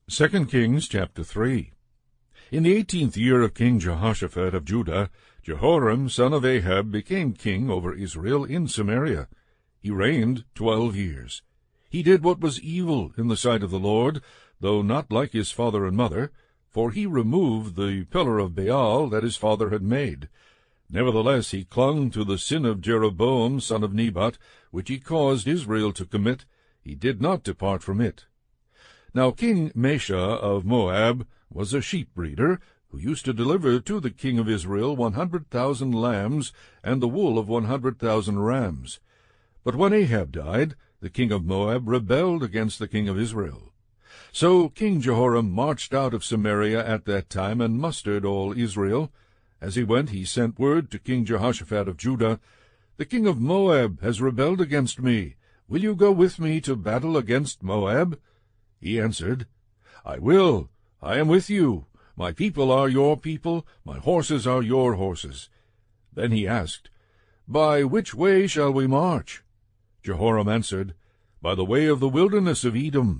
2 Kings chapter 3. In the 18th year of King Jehoshaphat of Judah, Jehoram son of Ahab became king over Israel in Samaria. He reigned 12 years. He did what was evil in the sight of the Lord, though not like his father and mother, for he removed the pillar of Baal that his father had made. Nevertheless he clung to the sin of Jeroboam son of Nebat, which he caused Israel to commit. He did not depart from it. Now King Mesha of Moab was a sheep-breeder, who used to deliver to the king of Israel 100,000 lambs, and the wool of 100,000 rams. But when Ahab died, the king of Moab rebelled against the king of Israel. So King Jehoram marched out of Samaria at that time, and mustered all Israel. As he went, he sent word to King Jehoshaphat of Judah, "The king of Moab has rebelled against me. Will you go with me to battle against Moab?" He answered, "I will. I am with you. My people are your people, my horses are your horses." Then he asked, "By which way shall we march?" Jehoram answered, "By the way of the wilderness of Edom."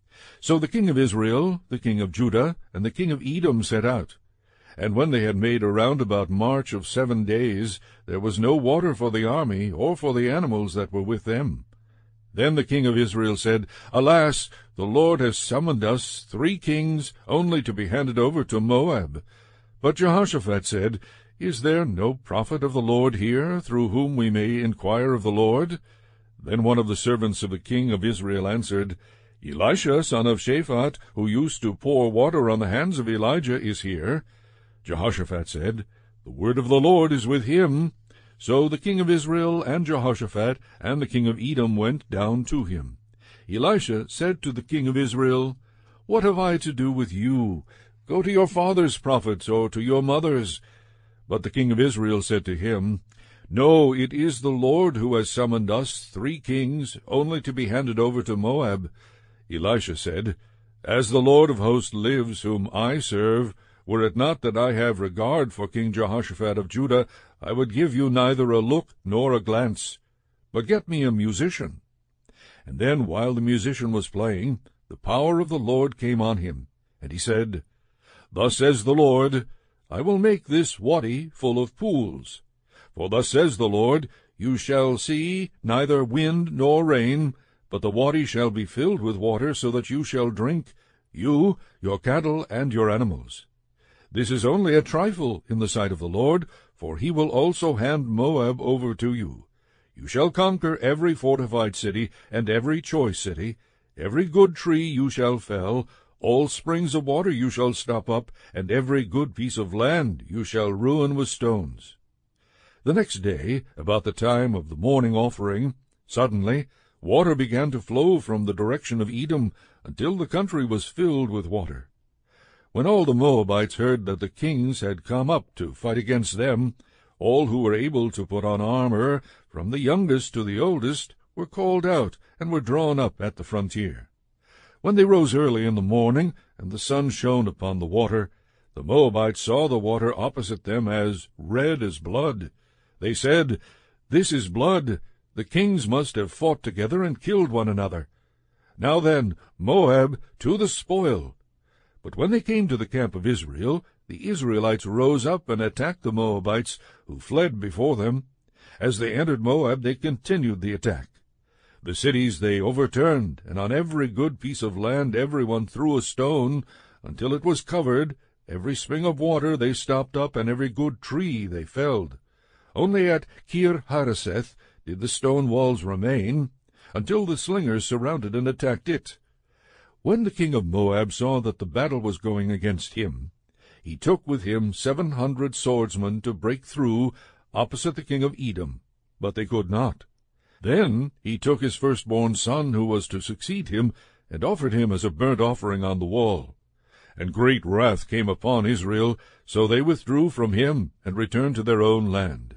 So the king of Israel, the king of Judah, and the king of Edom set out. And when they had made a roundabout march of 7 days, there was no water for the army, or for the animals that were with them. Then the king of Israel said, "Alas, the Lord has summoned us 3 kings, only to be handed over to Moab." But Jehoshaphat said, "Is there no prophet of the Lord here, through whom we may inquire of the Lord?" Then one of the servants of the king of Israel answered, "Elisha son of Shaphat, who used to pour water on the hands of Elijah, is here." Jehoshaphat said, "The word of the Lord is with him." So the king of Israel and Jehoshaphat and the king of Edom went down to him. Elisha said to the king of Israel, "What have I to do with you? Go to your father's prophets, or to your mother's." But the king of Israel said to him, "No, it is the Lord who has summoned us 3 kings, only to be handed over to Moab." Elisha said, "As the Lord of hosts lives, whom I serve, were it not that I have regard for King Jehoshaphat of Judah, I would give you neither a look nor a glance. But get me a musician." And then, while the musician was playing, the power of the Lord came on him, and he said, "Thus says the Lord, I will make this wadi full of pools. For thus says the Lord, you shall see neither wind nor rain, but the wadi shall be filled with water, so that you shall drink, you, your cattle, and your animals. This is only a trifle in the sight of the Lord, for he will also hand Moab over to you. You shall conquer every fortified city, and every choice city. Every good tree you shall fell, all springs of water you shall stop up, and every good piece of land you shall ruin with stones." The next day, about the time of the morning offering, suddenly water began to flow from the direction of Edom, until the country was filled with water. When all the Moabites heard that the kings had come up to fight against them, all who were able to put on armor, from the youngest to the oldest, were called out and were drawn up at the frontier. When they rose early in the morning, and the sun shone upon the water, the Moabites saw the water opposite them as red as blood. They said, "This is blood. The kings must have fought together and killed one another. Now then, Moab, to the spoil." But when they came to the camp of Israel, the Israelites rose up and attacked the Moabites, who fled before them. As they entered Moab, they continued the attack. The cities they overturned, and on every good piece of land everyone threw a stone, until it was covered. Every spring of water they stopped up, and every good tree they felled. Only at Kir-Hareseth did the stone walls remain, until the slingers surrounded and attacked it. When the king of Moab saw that the battle was going against him, he took with him 700 swordsmen to break through opposite the king of Edom, but they could not. Then he took his firstborn son, who was to succeed him, and offered him as a burnt offering on the wall. And great wrath came upon Israel, so they withdrew from him and returned to their own land.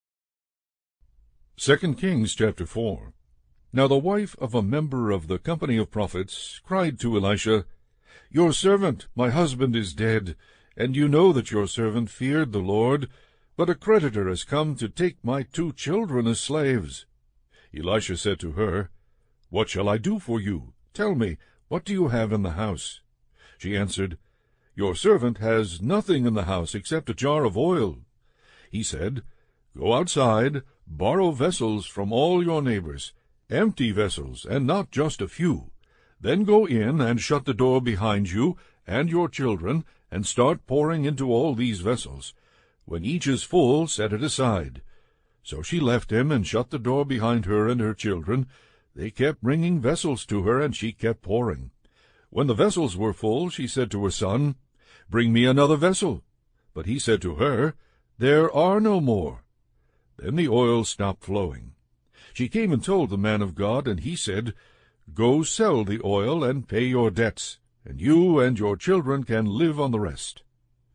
2 Kings chapter 4. Now the wife of a member of the company of prophets cried to Elisha, "Your servant, my husband, is dead, and you know that your servant feared the Lord, but a creditor has come to take my 2 children as slaves." Elisha said to her, "What shall I do for you? Tell me, what do you have in the house?" She answered, Your servant has nothing in the house except a jar of oil. He said, Go outside, borrow vessels from all your neighbors, empty vessels, and not just a few. Then go in and shut the door behind you and your children, and start pouring into all these vessels. When each is full, set it aside. So she left him and shut the door behind her and her children. They kept bringing vessels to her, and she kept pouring. When the vessels were full, she said to her son, Bring me another vessel. But he said to her, There are no more. Then the oil stopped flowing. She came and told the man of God, and he said, Go sell the oil and pay your debts, and you and your children can live on the rest.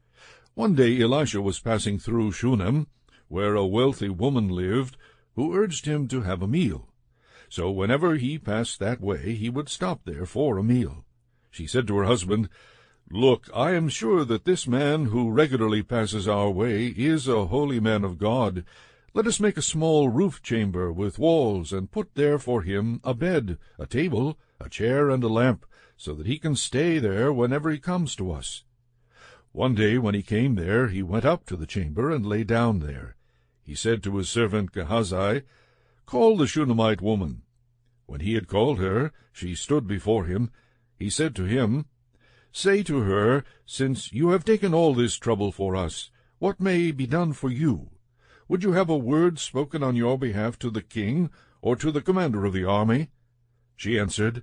One day Elisha was passing through Shunem, where a wealthy woman lived, who urged him to have a meal. So whenever he passed that way, he would stop there for a meal. She said to her husband, Look, I am sure that this man who regularly passes our way is a holy man of God. Let us make a small roof chamber with walls, and put there for him a bed, a table, a chair, and a lamp, so that he can stay there whenever he comes to us. One day when he came there, he went up to the chamber and lay down there. He said to his servant Gehazi, Call the Shunammite woman. When he had called her, she stood before him. He said to him, Say to her, Since you have taken all this trouble for us, what may be done for you? Would you have a word spoken on your behalf to the king, or to the commander of the army? She answered,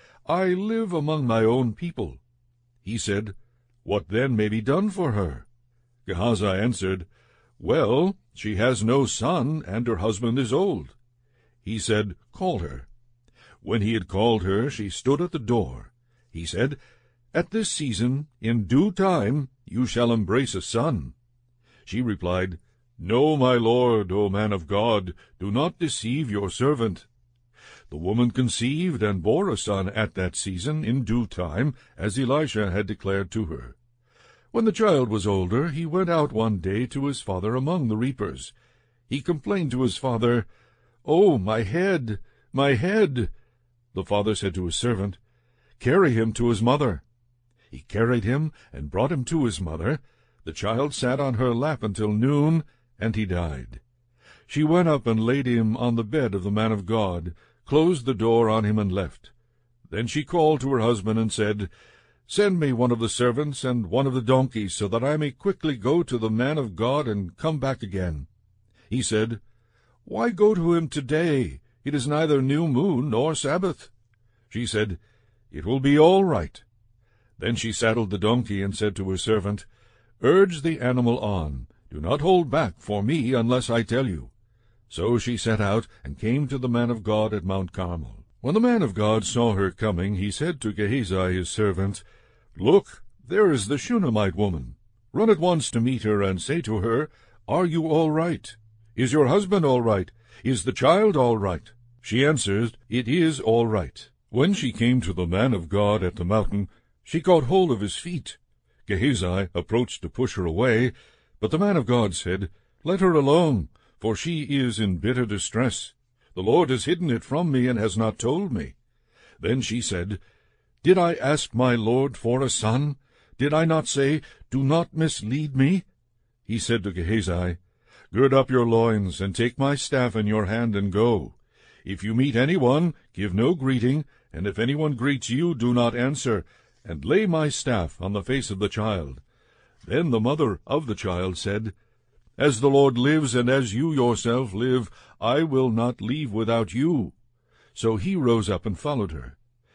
I live among my own people. He said, What then may be done for her? Gehazi answered, Well, she has no son, and her husband is old. He said, Call her. When he had called her, she stood at the door. He said, At this season, in due time, you shall embrace a son. She replied, No, my lord, O man of God, do not deceive your servant. The woman conceived and bore a son at that season, in due time, as Elisha had declared to her. When the child was older, he went out one day to his father among the reapers. He complained to his father, Oh, my head, my head! The father said to his servant, Carry him to his mother. He carried him and brought him to his mother. The child sat on her lap until noon, and he died. She went up and laid him on the bed of the man of God, closed the door on him, and left. Then she called to her husband and said, Send me one of the servants and one of the donkeys, so that I may quickly go to the man of God and come back again. He said, Why go to him today? It is neither new moon nor Sabbath. She said, It will be all right. Then she saddled the donkey and said to her servant, Urge the animal on. Do not hold back for me unless I tell you. So she set out and came to the man of God at Mount Carmel. When the man of God saw her coming, he said to Gehazi his servant, Look, there is the Shunammite woman. Run at once to meet her and say to her, Are you all right? Is your husband all right? Is the child all right? She answered, It is all right. When she came to the man of God at the mountain, she caught hold of his feet. Gehazi approached to push her away, but the man of God said, Let her alone, for she is in bitter distress. The Lord has hidden it from me and has not told me. Then she said, Did I ask my Lord for a son? Did I not say, Do not mislead me? He said to Gehazi, Gird up your loins, and take my staff in your hand, and go. If you meet anyone, give no greeting, and if anyone greets you, do not answer, and lay my staff on the face of the child. Then the mother of the child said, As the Lord lives, and as you yourself live, I will not leave without you. So he rose up and followed her.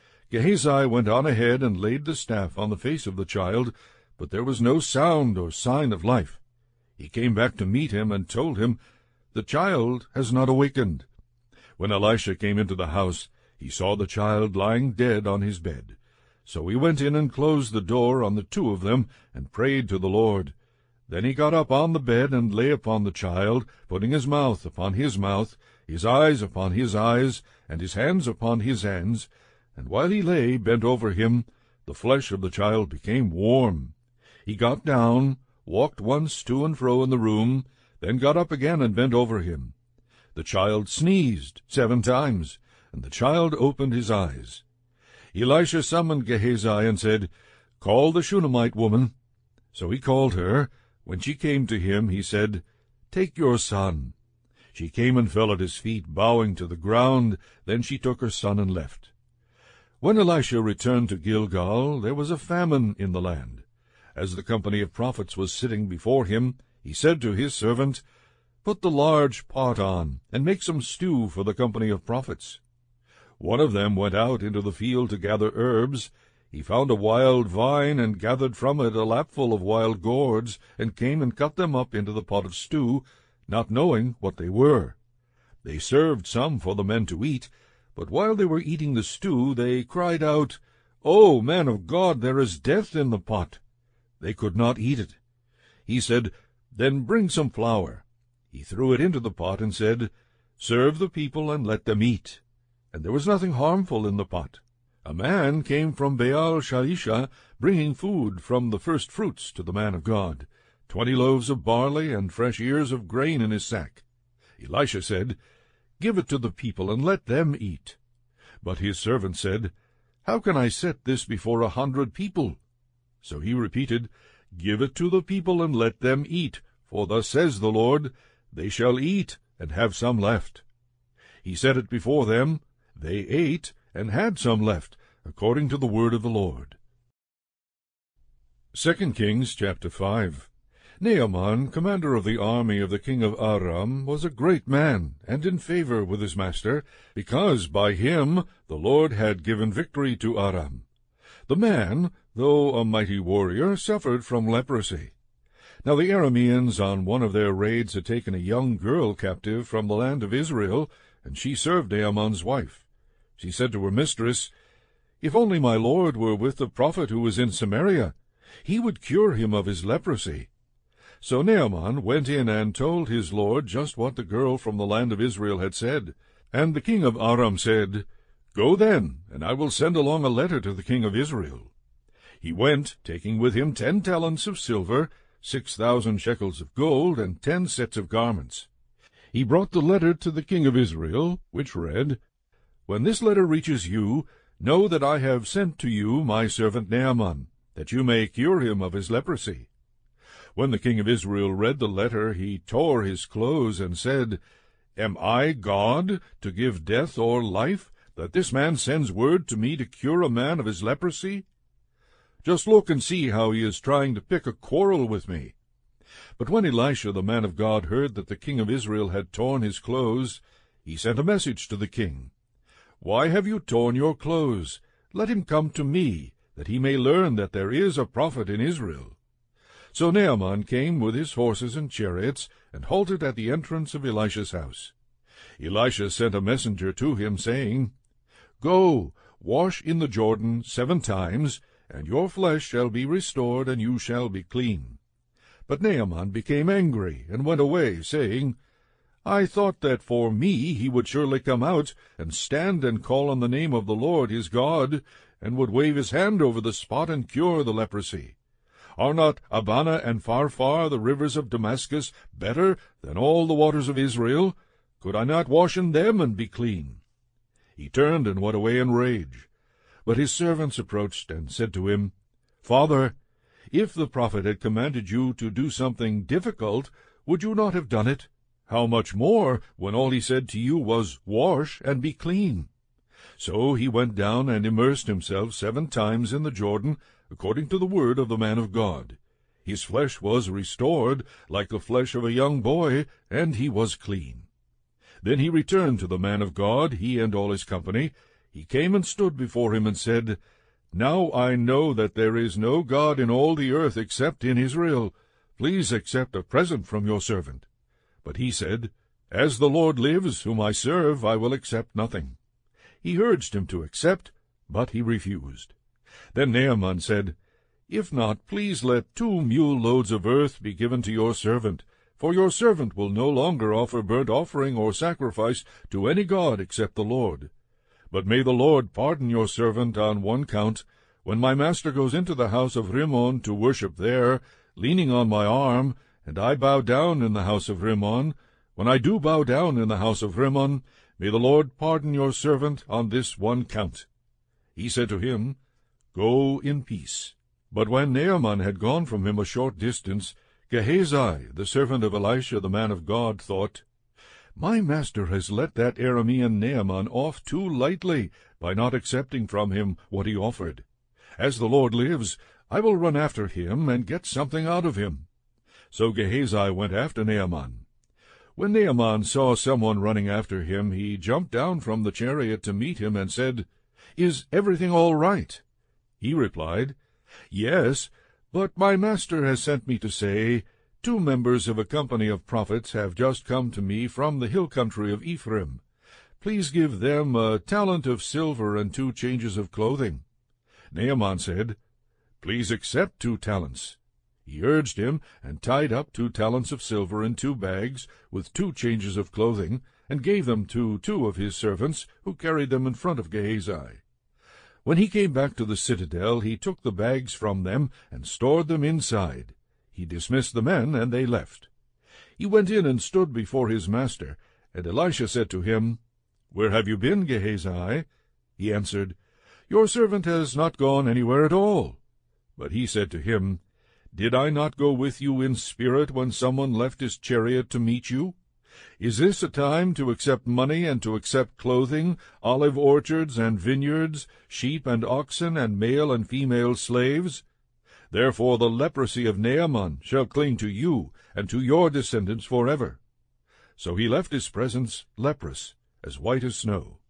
Gehazi went on ahead and laid the staff on the face of the child, but there was no sound or sign of life. He came back to meet him and told him, The child has not awakened. When Elisha came into the house, he saw the child lying dead on his bed. So he went in and closed the door on the two of them, and prayed to the Lord. Then he got up on the bed and lay upon the child, putting his mouth upon his mouth, his eyes upon his eyes, and his hands upon his hands. And while he lay bent over him, the flesh of the child became warm. He got down, walked once to and fro in the room, then got up again and bent over him. The child sneezed 7 times, and the child opened his eyes. Elisha summoned Gehazi and said, Call the Shunammite woman. So he called her. When she came to him, he said, Take your son. She came and fell at his feet, bowing to the ground. Then she took her son and left. When Elisha returned to Gilgal, there was a famine in the land. As the company of prophets was sitting before him, he said to his servant, Put the large pot on, and make some stew for the company of prophets. One of them went out into the field to gather herbs. He found a wild vine, and gathered from it a lapful of wild gourds, and came and cut them up into the pot of stew, not knowing what they were. They served some for the men to eat, but while they were eating the stew, they cried out, O man of God, there is death in the pot. They could not eat it. He said, Then bring some flour. He threw it into the pot and said, Serve the people and let them eat. And there was nothing harmful in the pot. A man came from Baal-shalisha, bringing food from the first fruits to the man of God, 20 loaves of barley and fresh ears of grain in his sack. Elisha said, Give it to the people and let them eat. But his servant said, How can I set this before 100 people? So he repeated, Give it to the people and let them eat, for thus says the Lord, They shall eat and have some left. He set it before them. They ate and had some left, according to the word of the Lord. 2 Kings chapter 5. Naaman, commander of the army of the king of Aram, was a great man, and in favor with his master, because by him the Lord had given victory to Aram. The man, though a mighty warrior, suffered from leprosy. Now the Arameans on one of their raids had taken a young girl captive from the land of Israel, and she served Naaman's wife. She said to her mistress, If only my lord were with the prophet who is in Samaria, he would cure him of his leprosy. So Naaman went in and told his lord just what the girl from the land of Israel had said. And the king of Aram said, Go then, and I will send along a letter to the king of Israel. He went, taking with him 10 talents of silver, 6,000 shekels of gold, and 10 sets of garments. He brought the letter to the king of Israel, which read, When this letter reaches you, know that I have sent to you my servant Naaman, that you may cure him of his leprosy. When the king of Israel read the letter, he tore his clothes and said, Am I God, to give death or life, that this man sends word to me to cure a man of his leprosy? Just look and see how he is trying to pick a quarrel with me. But when Elisha the man of God heard that the king of Israel had torn his clothes, he sent a message to the king. Why have you torn your clothes? Let him come to me, that he may learn that there is a prophet in Israel. So Naaman came with his horses and chariots, and halted at the entrance of Elisha's house. Elisha sent a messenger to him, saying, Go, wash in the Jordan 7 times, and your flesh shall be restored, and you shall be clean. But Naaman became angry, and went away, saying, I thought that for me he would surely come out, and stand and call on the name of the Lord his God, and would wave his hand over the spot and cure the leprosy. Are not Abana and Pharpar, the rivers of Damascus, better than all the waters of Israel? Could I not wash in them and be clean? He turned and went away in rage. But his servants approached and said to him, Father, if the prophet had commanded you to do something difficult, would you not have done it? How much more, when all he said to you was, Wash and be clean? So he went down and immersed himself 7 times in the Jordan, according to the word of the man of God. His flesh was restored, like the flesh of a young boy, and he was clean. Then he returned to the man of God, he and all his company. He came and stood before him and said, Now I know that there is no God in all the earth except in Israel. Please accept a present from your servant. But he said, As the Lord lives, whom I serve, I will accept nothing. He urged him to accept, but he refused. Then Naaman said, If not, please let 2 mule loads of earth be given to your servant, for your servant will no longer offer burnt offering or sacrifice to any god except the Lord. But may the Lord pardon your servant on one count. When my master goes into the house of Rimmon to worship there, leaning on my arm, and I bow down in the house of Rimmon, when I do bow down in the house of Rimmon, may the Lord pardon your servant on this one count. He said to him, Go in peace. But when Naaman had gone from him a short distance, Gehazi, the servant of Elisha the man of God, thought, My master has let that Aramean Naaman off too lightly by not accepting from him what he offered. As the Lord lives, I will run after him and get something out of him. So Gehazi went after Naaman. When Naaman saw someone running after him, he jumped down from the chariot to meet him and said, Is everything all right? He replied, Yes, but my master has sent me to say, 2 members of a company of prophets have just come to me from the hill country of Ephraim. Please give them a talent of silver and 2 changes of clothing. Naaman said, Please accept 2 talents. He urged him, and tied up 2 talents of silver in 2 bags, with 2 changes of clothing, and gave them to 2 of his servants, who carried them in front of Gehazi. When he came back to the citadel, he took the bags from them, and stored them inside. He dismissed the men, and they left. He went in and stood before his master, and Elisha said to him, Where have you been, Gehazi? He answered, Your servant has not gone anywhere at all. But he said to him, Did I not go with you in spirit when someone left his chariot to meet you? Is this a time to accept money and to accept clothing, olive orchards and vineyards, sheep and oxen, and male and female slaves? Therefore the leprosy of Naaman shall cling to you and to your descendants forever. So he left his presence leprous, as white as snow.